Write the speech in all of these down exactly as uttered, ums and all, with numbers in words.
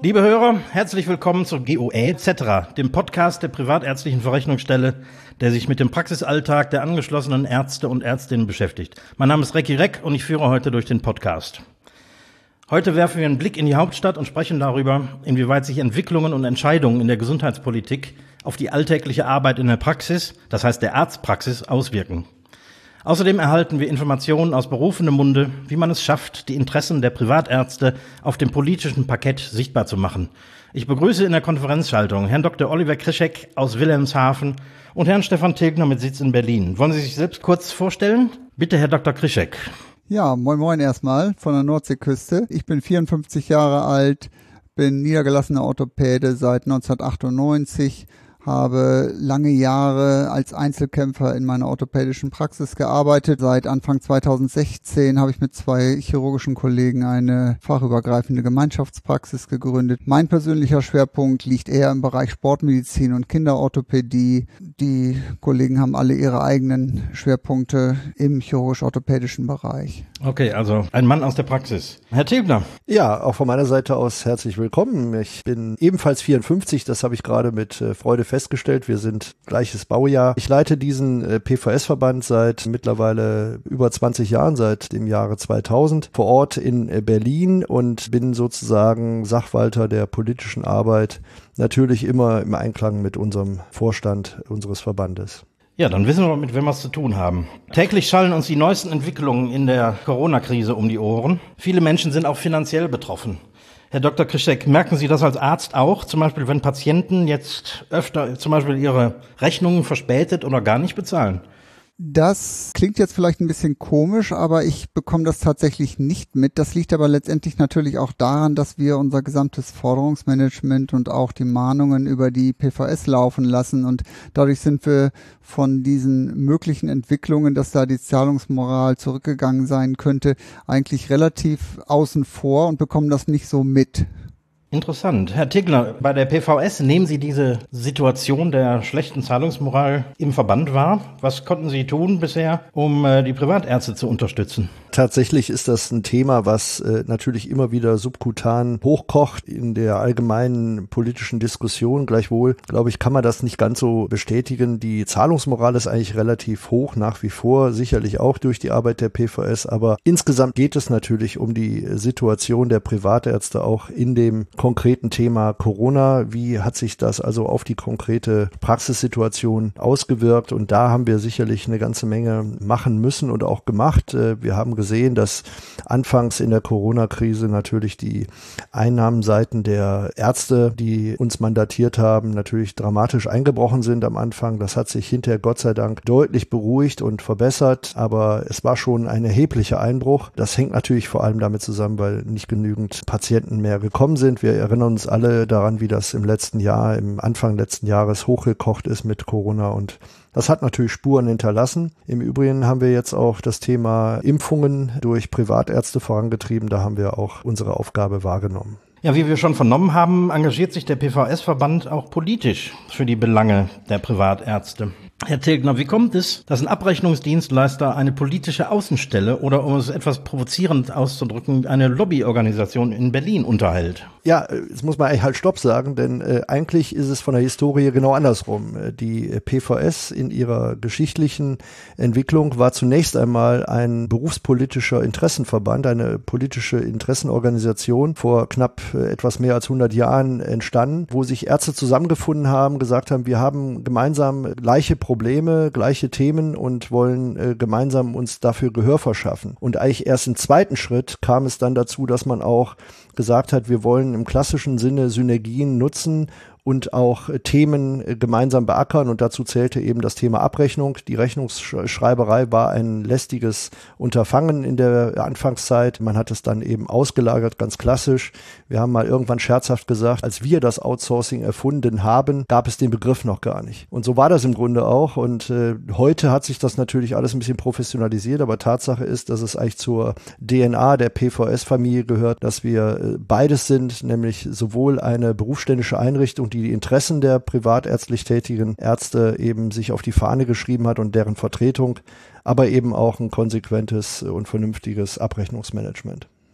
Liebe Hörer, herzlich willkommen zu G O E et cetera, dem Podcast der privatärztlichen Verrechnungsstelle, der sich mit dem Praxisalltag der angeschlossenen Ärzte und Ärztinnen beschäftigt. Mein Name ist Recki Reck und ich führe heute durch den Podcast. Heute werfen wir einen Blick in die Hauptstadt und sprechen darüber, inwieweit sich Entwicklungen und Entscheidungen in der Gesundheitspolitik auf die alltägliche Arbeit in der Praxis, das heißt der Arztpraxis, auswirken. Außerdem erhalten wir Informationen aus berufenem Munde, wie man es schafft, die Interessen der Privatärzte auf dem politischen Parkett sichtbar zu machen. Ich begrüße in der Konferenzschaltung Herrn Doktor Oliver Krischek aus Wilhelmshaven und Herrn Stefan Tilgner mit Sitz in Berlin. Wollen Sie sich selbst kurz vorstellen? Bitte, Herr Doktor Krischek. Ja, moin moin erstmal von der Nordseeküste. Ich bin vierundfünfzig Jahre alt, bin niedergelassener Orthopäde seit neunzehnhundertachtundneunzig, habe lange Jahre als Einzelkämpfer in meiner orthopädischen Praxis gearbeitet. Seit Anfang zweitausendsechzehn habe ich mit zwei chirurgischen Kollegen eine fachübergreifende Gemeinschaftspraxis gegründet. Mein persönlicher Schwerpunkt liegt eher im Bereich Sportmedizin und Kinderorthopädie. Die Kollegen haben alle ihre eigenen Schwerpunkte im chirurgisch-orthopädischen Bereich. Okay, also ein Mann aus der Praxis. Herr Tilgner. Ja, auch von meiner Seite aus herzlich willkommen. Ich bin ebenfalls vierundfünfzig, das habe ich gerade mit äh, Freude festgestellt. Wir sind gleiches Baujahr. Ich leite diesen äh, P V S-Verband seit mittlerweile über zwanzig Jahren, seit dem Jahre zweitausend, vor Ort in äh, Berlin und bin sozusagen Sachwalter der politischen Arbeit, natürlich immer im Einklang mit unserem Vorstand unseres Verbandes. Ja, dann wissen wir, mit wem wir es zu tun haben. Täglich schallen uns die neuesten Entwicklungen in der Corona-Krise um die Ohren. Viele Menschen sind auch finanziell betroffen. Herr Doktor Krischek, merken Sie das als Arzt auch? Zum Beispiel, wenn Patienten jetzt öfter zum Beispiel ihre Rechnungen verspätet oder gar nicht bezahlen? Das klingt jetzt vielleicht ein bisschen komisch, aber ich bekomme das tatsächlich nicht mit. Das liegt aber letztendlich natürlich auch daran, dass wir unser gesamtes Forderungsmanagement und auch die Mahnungen über die P V S laufen lassen und dadurch sind wir von diesen möglichen Entwicklungen, dass da die Zahlungsmoral zurückgegangen sein könnte, eigentlich relativ außen vor und bekommen das nicht so mit. Interessant. Herr Tilgner, bei der P V S nehmen Sie diese Situation der schlechten Zahlungsmoral im Verband wahr? Was konnten Sie tun bisher, um äh, die Privatärzte zu unterstützen? Tatsächlich ist das ein Thema, was äh, natürlich immer wieder subkutan hochkocht in der allgemeinen politischen Diskussion. Gleichwohl, glaube ich, kann man das nicht ganz so bestätigen. Die Zahlungsmoral ist eigentlich relativ hoch, nach wie vor, sicherlich auch durch die Arbeit der P V S. Aber insgesamt geht es natürlich um die Situation der Privatärzte auch in dem konkreten Thema Corona. Wie hat sich das also auf die konkrete Praxissituation ausgewirkt? Und da haben wir sicherlich eine ganze Menge machen müssen und auch gemacht. Wir haben gesehen, dass anfangs in der Corona-Krise natürlich die Einnahmenseiten der Ärzte, die uns mandatiert haben, natürlich dramatisch eingebrochen sind am Anfang. Das hat sich hinterher Gott sei Dank deutlich beruhigt und verbessert, aber es war schon ein erheblicher Einbruch. Das hängt natürlich vor allem damit zusammen, weil nicht genügend Patienten mehr gekommen sind. Wir erinnern uns alle daran, wie das im letzten Jahr, im Anfang letzten Jahres hochgekocht ist mit Corona und das hat natürlich Spuren hinterlassen. Im Übrigen haben wir jetzt auch das Thema Impfungen durch Privatärzte vorangetrieben. Da haben wir auch unsere Aufgabe wahrgenommen. Ja, wie wir schon vernommen haben, engagiert sich der P V S-Verband auch politisch für die Belange der Privatärzte. Herr Tilgner, wie kommt es, dass ein Abrechnungsdienstleister eine politische Außenstelle oder, um es etwas provozierend auszudrücken, eine Lobbyorganisation in Berlin unterhält? Ja, jetzt muss man eigentlich halt Stopp sagen, denn äh, eigentlich ist es von der Historie genau andersrum. Die P V S in ihrer geschichtlichen Entwicklung war zunächst einmal ein berufspolitischer Interessenverband, eine politische Interessenorganisation, vor knapp äh, etwas mehr als hundert Jahren entstanden, wo sich Ärzte zusammengefunden haben, gesagt haben, wir haben gemeinsam gleiche Probleme, gleiche Themen und wollen äh, gemeinsam uns dafür Gehör verschaffen. Und eigentlich erst im zweiten Schritt kam es dann dazu, dass man auch gesagt hat, wir wollen im klassischen Sinne Synergien nutzen und auch Themen gemeinsam beackern und dazu zählte eben das Thema Abrechnung. Die Rechnungsschreiberei war ein lästiges Unterfangen in der Anfangszeit. Man hat es dann eben ausgelagert, ganz klassisch. Wir haben mal irgendwann scherzhaft gesagt, als wir das Outsourcing erfunden haben, gab es den Begriff noch gar nicht. Und so war das im Grunde auch und äh, heute hat sich das natürlich alles ein bisschen professionalisiert, aber Tatsache ist, dass es eigentlich zur D N A der P V S-Familie gehört, dass wir äh, beides sind, nämlich sowohl eine berufsständische Einrichtung, die die Interessen der privatärztlich tätigen Ärzte eben sich auf die Fahne geschrieben hat und deren Vertretung, aber eben auch ein konsequentes und vernünftiges Abrechnungsmanagement.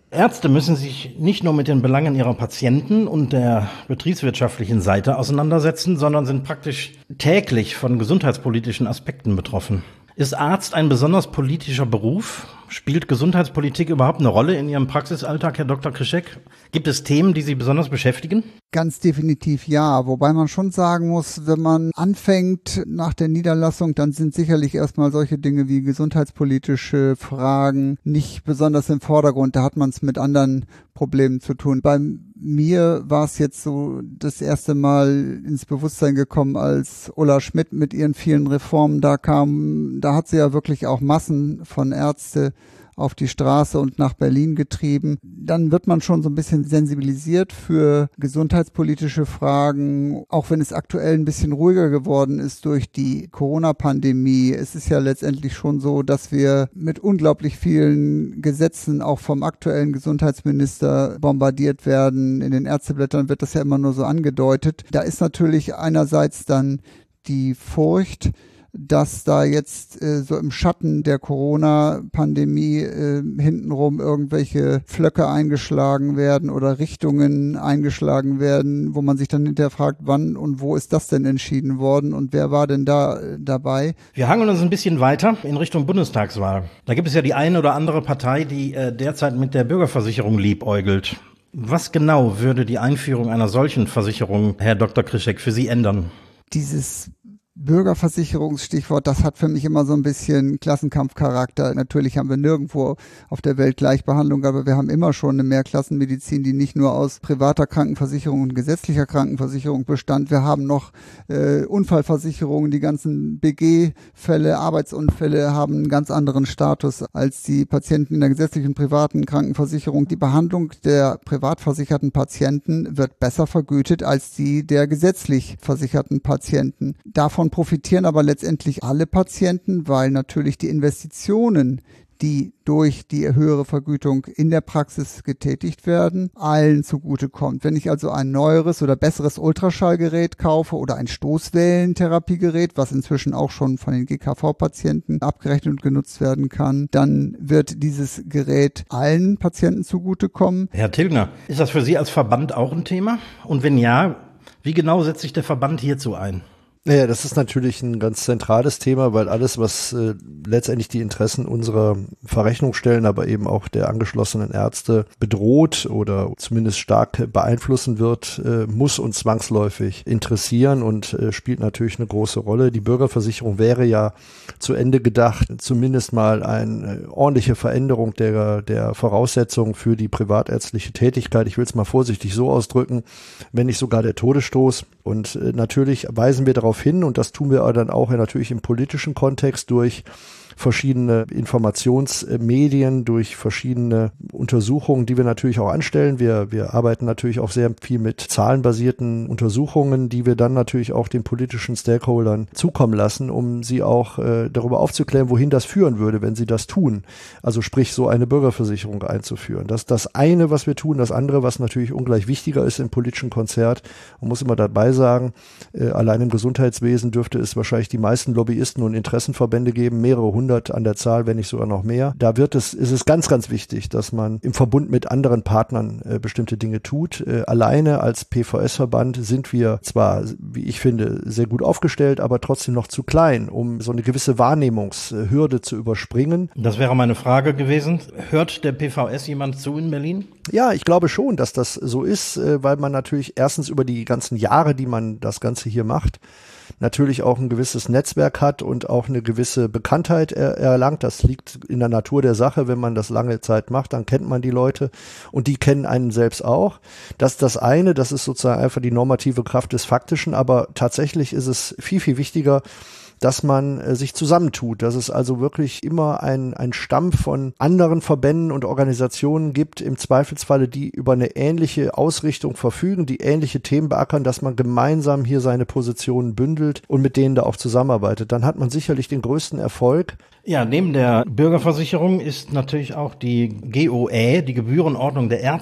Ärzte müssen sich nicht nur mit den Belangen ihrer Patienten und der betriebswirtschaftlichen Seite auseinandersetzen, sondern sind praktisch täglich von gesundheitspolitischen Aspekten betroffen. Ist Arzt ein besonders politischer Beruf? Spielt Gesundheitspolitik überhaupt eine Rolle in Ihrem Praxisalltag, Herr Doktor Krischek? Gibt es Themen, die Sie besonders beschäftigen? Ganz definitiv ja, wobei man schon sagen muss, wenn man anfängt nach der Niederlassung, dann sind sicherlich erstmal solche Dinge wie gesundheitspolitische Fragen nicht besonders im Vordergrund. Da hat man es mit anderen Problemen zu tun. Bei mir war es jetzt so das erste Mal ins Bewusstsein gekommen, als Ulla Schmidt mit ihren vielen Reformen da kam. Da hat sie ja wirklich auch Massen von Ärzte auf die Straße und nach Berlin getrieben. Dann wird man schon so ein bisschen sensibilisiert für gesundheitspolitische Fragen, auch wenn es aktuell ein bisschen ruhiger geworden ist durch die Corona-Pandemie. Es ist ja letztendlich schon so, dass wir mit unglaublich vielen Gesetzen auch vom aktuellen Gesundheitsminister bombardiert werden. In den Ärzteblättern wird das ja immer nur so angedeutet. Da ist natürlich einerseits dann die Furcht, dass da jetzt äh, so im Schatten der Corona-Pandemie äh, hintenrum irgendwelche Pflöcke eingeschlagen werden oder Richtungen eingeschlagen werden, wo man sich dann hinterher fragt, wann und wo ist das denn entschieden worden und wer war denn da äh, dabei? Wir hangeln uns ein bisschen weiter in Richtung Bundestagswahl. Da gibt es ja die eine oder andere Partei, die äh, derzeit mit der Bürgerversicherung liebäugelt. Was genau würde die Einführung einer solchen Versicherung, Herr Doktor Krischek, für Sie ändern? Dieses Bürgerversicherungsstichwort, das hat für mich immer so ein bisschen Klassenkampfcharakter. Natürlich haben wir nirgendwo auf der Welt Gleichbehandlung, aber wir haben immer schon eine Mehrklassenmedizin, die nicht nur aus privater Krankenversicherung und gesetzlicher Krankenversicherung bestand. Wir haben noch äh, Unfallversicherungen, die ganzen B G-Fälle, Arbeitsunfälle haben einen ganz anderen Status als die Patienten in der gesetzlichen privaten Krankenversicherung. Die Behandlung der privat versicherten Patienten wird besser vergütet als die der gesetzlich versicherten Patienten. Davon profitieren aber letztendlich alle Patienten, weil natürlich die Investitionen, die durch die höhere Vergütung in der Praxis getätigt werden, allen zugutekommt. Wenn ich also ein neueres oder besseres Ultraschallgerät kaufe oder ein Stoßwellentherapiegerät, was inzwischen auch schon von den G K V-Patienten abgerechnet und genutzt werden kann, dann wird dieses Gerät allen Patienten zugutekommen. Herr Tilgner, ist das für Sie als Verband auch ein Thema? Und wenn ja, wie genau setzt sich der Verband hierzu ein? Naja, das ist natürlich ein ganz zentrales Thema, weil alles, was äh, letztendlich die Interessen unserer Verrechnungsstellen, aber eben auch der angeschlossenen Ärzte bedroht oder zumindest stark beeinflussen wird, äh, muss uns zwangsläufig interessieren und äh, spielt natürlich eine große Rolle. Die Bürgerversicherung wäre ja zu Ende gedacht, zumindest mal eine ordentliche Veränderung der, der Voraussetzungen für die privatärztliche Tätigkeit. Ich will es mal vorsichtig so ausdrücken, wenn nicht sogar der Todesstoß. Und äh, natürlich weisen wir darauf hin, und das tun wir dann auch ja natürlich im politischen Kontext durch verschiedene Informationsmedien, durch verschiedene Untersuchungen, die wir natürlich auch anstellen. Wir, wir arbeiten natürlich auch sehr viel mit zahlenbasierten Untersuchungen, die wir dann natürlich auch den politischen Stakeholdern zukommen lassen, um sie auch äh, darüber aufzuklären, wohin das führen würde, wenn sie das tun. Also sprich, so eine Bürgerversicherung einzuführen. Das ist das eine, was wir tun. Das andere, was natürlich ungleich wichtiger ist im politischen Konzert, man muss immer dabei sagen, äh, allein im Gesundheitswesen dürfte es wahrscheinlich die meisten Lobbyisten und Interessenverbände geben, mehrere hundert an der Zahl, wenn nicht sogar noch mehr. Da wird es, ist es ganz, ganz wichtig, dass man im Verbund mit anderen Partnern äh, bestimmte Dinge tut. Äh, alleine als P V S-Verband sind wir zwar, wie ich finde, sehr gut aufgestellt, aber trotzdem noch zu klein, um so eine gewisse Wahrnehmungshürde zu überspringen. Das wäre meine Frage gewesen. Hört der P V S jemand zu in Berlin? Ja, ich glaube schon, dass das so ist, äh, weil man natürlich erstens über die ganzen Jahre, die man das Ganze hier macht, natürlich auch ein gewisses Netzwerk hat und auch eine gewisse Bekanntheit er, erlangt. Das liegt in der Natur der Sache. Wenn man das lange Zeit macht, dann kennt man die Leute und die kennen einen selbst auch. Das ist das eine, das ist sozusagen einfach die normative Kraft des Faktischen, aber tatsächlich ist es viel, viel wichtiger, dass man äh, sich zusammentut, dass es also wirklich immer ein, ein Stamm von anderen Verbänden und Organisationen gibt, im Zweifelsfalle, die über eine ähnliche Ausrichtung verfügen, die ähnliche Themen beackern, dass man gemeinsam hier seine Positionen bündelt und mit denen da auch zusammenarbeitet. Dann hat man sicherlich den größten Erfolg. Ja, neben der Bürgerversicherung ist natürlich auch die G O Ä, die Gebührenordnung der Ärzte,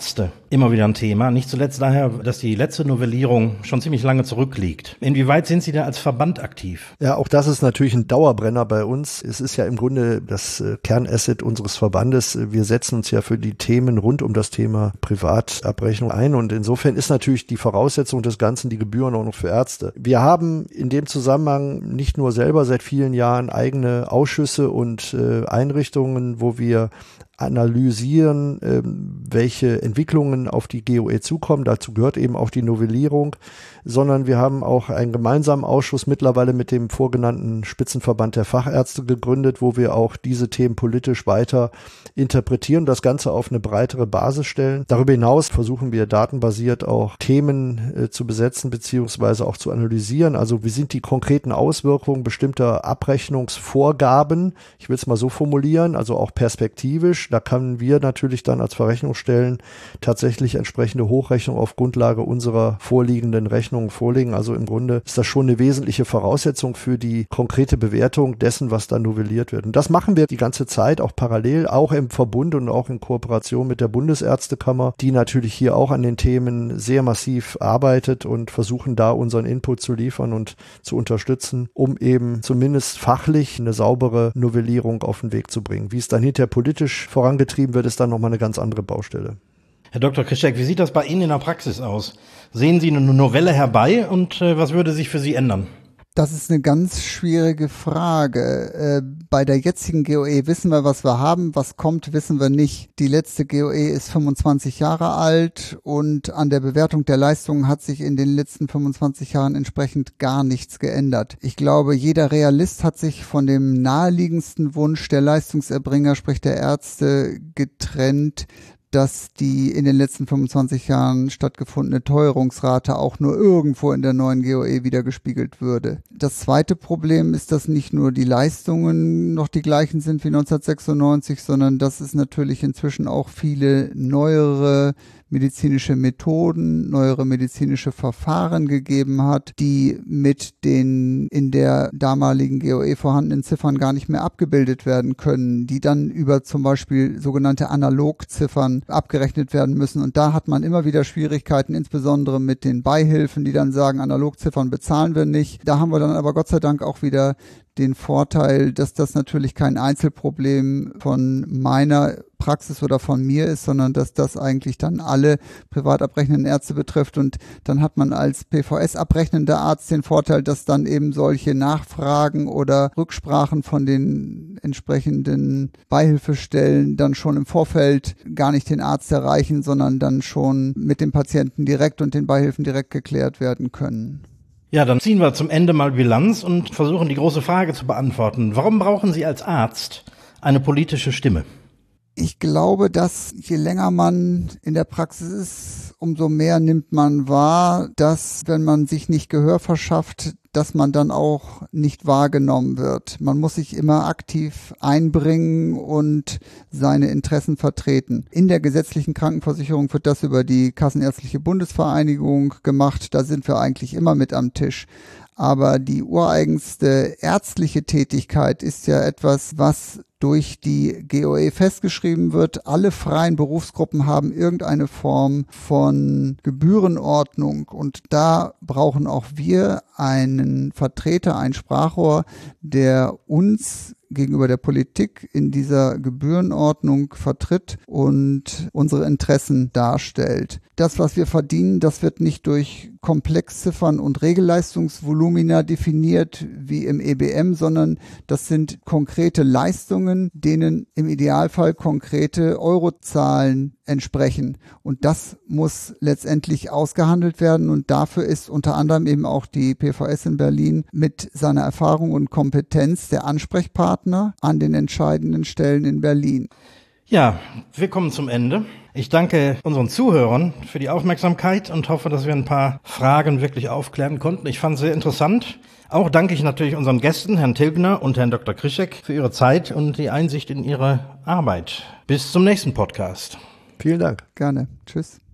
immer wieder ein Thema. Nicht zuletzt daher, dass die letzte Novellierung schon ziemlich lange zurückliegt. Inwieweit sind Sie da als Verband aktiv? Ja, auch das ist natürlich ein Dauerbrenner bei uns. Es ist ja im Grunde das Kernasset unseres Verbandes. Wir setzen uns ja für die Themen rund um das Thema Privatabrechnung ein und insofern ist natürlich die Voraussetzung des Ganzen die Gebührenordnung für Ärzte. Wir haben in dem Zusammenhang nicht nur selber seit vielen Jahren eigene Ausschüsse und äh, Einrichtungen, wo wir analysieren, ähm, welche Entwicklungen auf die G O E zukommen. Dazu gehört eben auch die Novellierung, sondern wir haben auch einen gemeinsamen Ausschuss mittlerweile mit dem vorgenannten Spitzenverband der Fachärzte gegründet, wo wir auch diese Themen politisch weiter interpretieren, das Ganze auf eine breitere Basis stellen. Darüber hinaus versuchen wir datenbasiert auch Themen äh, zu besetzen beziehungsweise auch zu analysieren. Also wie sind die konkreten Auswirkungen bestimmter Abrechnungsvorgaben? Ich will es mal so formulieren, also auch perspektivisch. Da können wir natürlich dann als Verrechnungsstellen tatsächlich entsprechende Hochrechnungen auf Grundlage unserer vorliegenden Rechnungen vorlegen. Also im Grunde ist das schon eine wesentliche Voraussetzung für die konkrete Bewertung dessen, was da novelliert wird. Und das machen wir die ganze Zeit auch parallel, auch im Verbund und auch in Kooperation mit der Bundesärztekammer, die natürlich hier auch an den Themen sehr massiv arbeitet und versuchen da unseren Input zu liefern und zu unterstützen, um eben zumindest fachlich eine saubere Novellierung auf den Weg zu bringen. Wie es dann hinterher politisch vorangetrieben wird, ist dann nochmal eine ganz andere Baustelle. Herr Doktor Krischek, wie sieht das bei Ihnen in der Praxis aus? Sehen Sie eine Novelle herbei und äh, was würde sich für Sie ändern? Das ist eine ganz schwierige Frage. Äh, bei der jetzigen G O E wissen wir, was wir haben, was kommt, wissen wir nicht. Die letzte G O E ist fünfundzwanzig Jahre alt und an der Bewertung der Leistungen hat sich in den letzten fünfundzwanzig Jahren entsprechend gar nichts geändert. Ich glaube, jeder Realist hat sich von dem naheliegendsten Wunsch der Leistungserbringer, sprich der Ärzte, getrennt, dass die in den letzten fünfundzwanzig Jahren stattgefundene Teuerungsrate auch nur irgendwo in der neuen G O E wiedergespiegelt würde. Das zweite Problem ist, dass nicht nur die Leistungen noch die gleichen sind wie neunzehnhundertsechsundneunzig, sondern dass es natürlich inzwischen auch viele neuere medizinische Methoden, neuere medizinische Verfahren gegeben hat, die mit den in der damaligen G O E vorhandenen Ziffern gar nicht mehr abgebildet werden können, die dann über zum Beispiel sogenannte Analogziffern abgerechnet werden müssen. Und da hat man immer wieder Schwierigkeiten, insbesondere mit den Beihilfen, die dann sagen, Analogziffern bezahlen wir nicht. Da haben wir dann aber Gott sei Dank auch wieder den Vorteil, dass das natürlich kein Einzelproblem von meiner Praxis oder von mir ist, sondern dass das eigentlich dann alle privat abrechnenden Ärzte betrifft. Und dann hat man als P V S-abrechnender Arzt den Vorteil, dass dann eben solche Nachfragen oder Rücksprachen von den entsprechenden Beihilfestellen dann schon im Vorfeld gar nicht den Arzt erreichen, sondern dann schon mit dem Patienten direkt und den Beihilfen direkt geklärt werden können. Ja, dann ziehen wir zum Ende mal Bilanz und versuchen die große Frage zu beantworten. Warum brauchen Sie als Arzt eine politische Stimme? Ich glaube, dass je länger man in der Praxis ist, umso mehr nimmt man wahr, dass wenn man sich nicht Gehör verschafft, dass man dann auch nicht wahrgenommen wird. Man muss sich immer aktiv einbringen und seine Interessen vertreten. In der gesetzlichen Krankenversicherung wird das über die Kassenärztliche Bundesvereinigung gemacht. Da sind wir eigentlich immer mit am Tisch. Aber die ureigenste ärztliche Tätigkeit ist ja etwas, was durch die G O E festgeschrieben wird. Alle freien Berufsgruppen haben irgendeine Form von Gebührenordnung und da brauchen auch wir einen Vertreter, ein Sprachrohr, der uns gegenüber der Politik in dieser Gebührenordnung vertritt und unsere Interessen darstellt. Das, was wir verdienen, das wird nicht durch Komplexziffern und Regelleistungsvolumina definiert wie im E B M, sondern das sind konkrete Leistungen, denen im Idealfall konkrete Eurozahlen entsprechen. Und das muss letztendlich ausgehandelt werden und dafür ist unter anderem eben auch die P V S in Berlin mit seiner Erfahrung und Kompetenz der Ansprechpartner an den entscheidenden Stellen in Berlin. Ja, wir kommen zum Ende. Ich danke unseren Zuhörern für die Aufmerksamkeit und hoffe, dass wir ein paar Fragen wirklich aufklären konnten. Ich fand es sehr interessant. Auch danke ich natürlich unseren Gästen, Herrn Tilgner und Herrn Doktor Krischek, für ihre Zeit und die Einsicht in ihre Arbeit. Bis zum nächsten Podcast. Vielen Dank. Gerne. Tschüss.